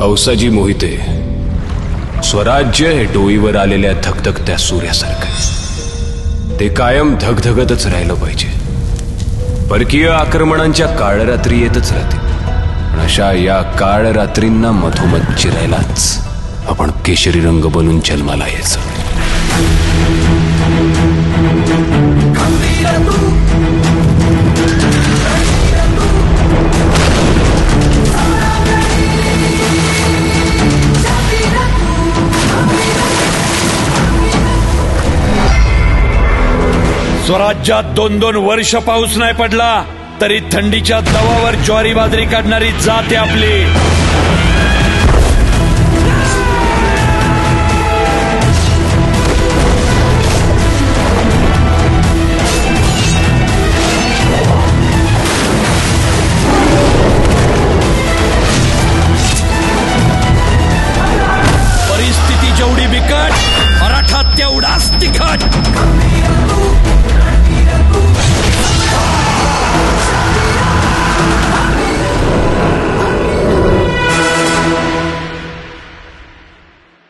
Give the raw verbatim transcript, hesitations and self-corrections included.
हौसाजी मोहिते, स्वराज्य हे डोईवर आलेल्या धगधगत्या सूर्यासारखं ते कायम धगधगतच राहिलं पाहिजे. परकीय आक्रमणांच्या काळरात्री येतच राहतील, पण अशा या काळरात्रींना मधोमध चिरायलाच आपण केशरी रंग बनून जन्माला यायचं. स्वराज्यात दोन दोन वर्ष पाऊस नाही पडला तरी थंडीच्या दवावर ज्वारी बाजरी काढणारी जात आहे आपली. परिस्थिती जेवढी बिकट, मराठा तेवढाच तिखट.